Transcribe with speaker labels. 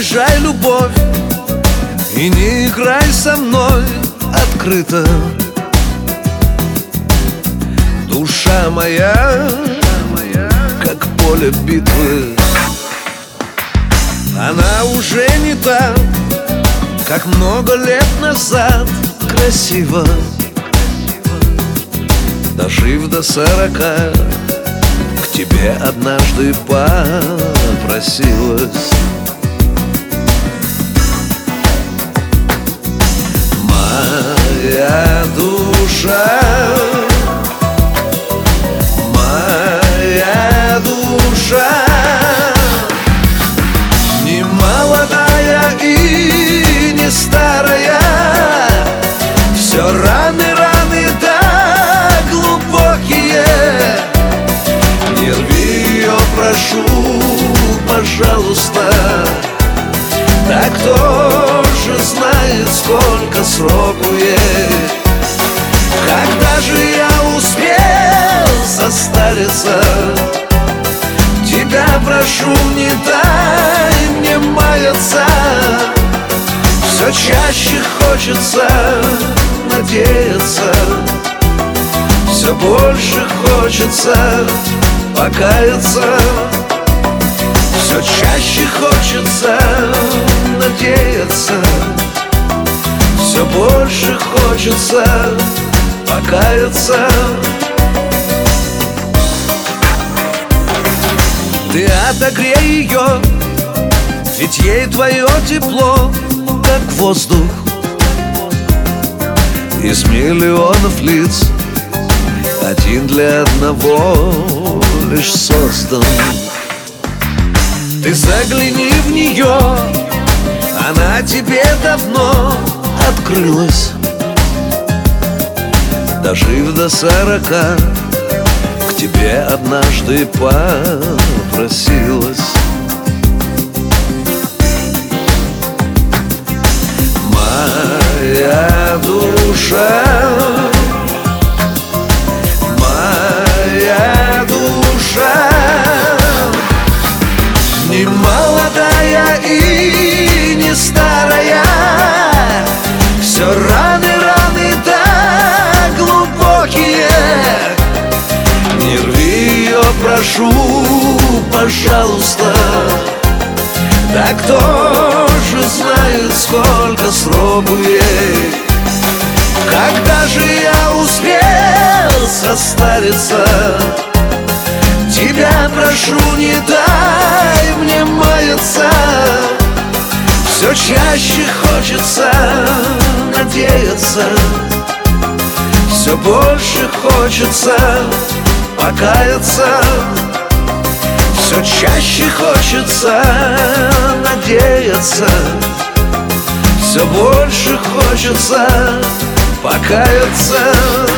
Speaker 1: обижай любовь и не играй со мной открыто. Душа моя, как поле битвы, она уже не та, как много лет назад. Красиво, дожив до 40, к тебе однажды попросилась. Моя душа, моя душа, не молодая и не старая, все раны, да глубокие. Не рви ее, прошу, пожалуйста, так кто же знает, сколько сроку ей. Когда же я успел состариться, тебя прошу, не дай мне маяться. Все чаще хочется надеяться, все больше хочется покаяться. Все чаще хочется надеяться, все больше хочется покаяться. Ты отогрей ее, ведь ей твое тепло, как воздух. Из миллионов лиц один для одного лишь создан. Ты загляни в нее, она тебе давно открылась. Дожив до 40, к тебе однажды попросилась. Моя душа, моя душа, не молодая и не старая, все раны, да глубокие. Не рви ее, прошу, пожалуйста, да кто же знает, сколько сроку ей. Когда же я успел состариться, тебя прошу, не дай мне маяться. Все чаще хочется надеяться, все больше хочется покаяться. Все чаще хочется надеяться, все больше хочется покаяться.